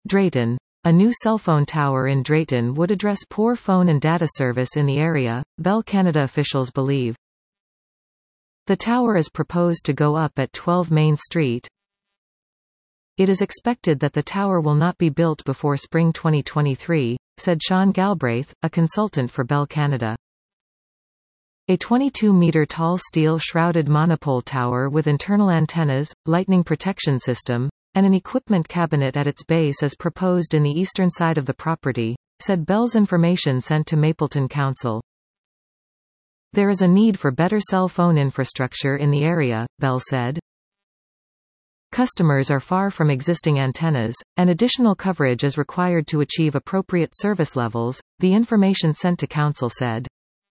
Drayton. A new cell phone tower in Drayton would address poor phone and data service in the area, Bell Canada officials believe. The tower is proposed to go up at 12 Main Street. It is expected that the tower will not be built before spring 2023, said Sean Galbraith, a consultant for Bell Canada. A 22-meter-tall steel-shrouded monopole tower with internal antennas, lightning protection system, and an equipment cabinet at its base is proposed in the eastern side of the property, said Bell's information sent to Mapleton Council. There is a need for better cell phone infrastructure in the area, Bell said. Customers are far from existing antennas, and additional coverage is required to achieve appropriate service levels, the information sent to Council said.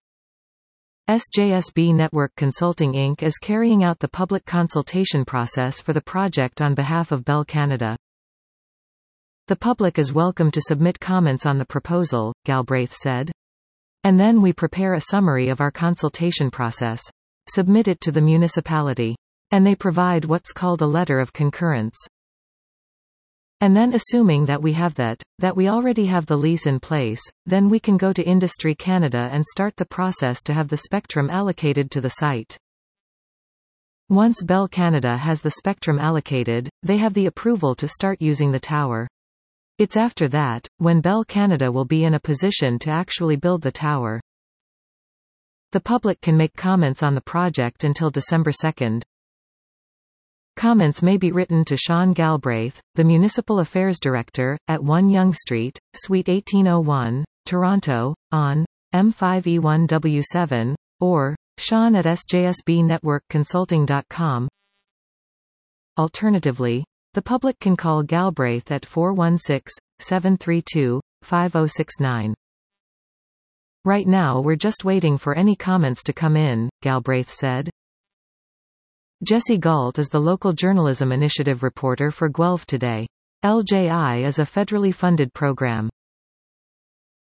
SJSB Network Consulting Inc. is carrying out the public consultation process for the project on behalf of Bell Canada. The public is welcome to submit comments on the proposal, Galbraith said. And then we prepare a summary of our consultation process. Submit it to the municipality. And they provide what's called a letter of concurrence. And then assuming that we have that we already have the lease in place, then we can go to Industry Canada and start the process to have the spectrum allocated to the site. Once Bell Canada has the spectrum allocated, they have the approval to start using the tower. It's after that, when Bell Canada will be in a position to actually build the tower. The public can make comments on the project until December 2. Comments may be written to Sean Galbraith, the Municipal Affairs Director, at 1 Yonge Street, Suite 1801, Toronto, on M5E1W7, or sean@sjsbnetworkconsulting.com. Alternatively, the public can call Galbraith at 416-732-5069. Right now we're just waiting for any comments to come in, Galbraith said. Jesse Galt is the local journalism initiative reporter for Guelph Today. LJI is a federally funded program.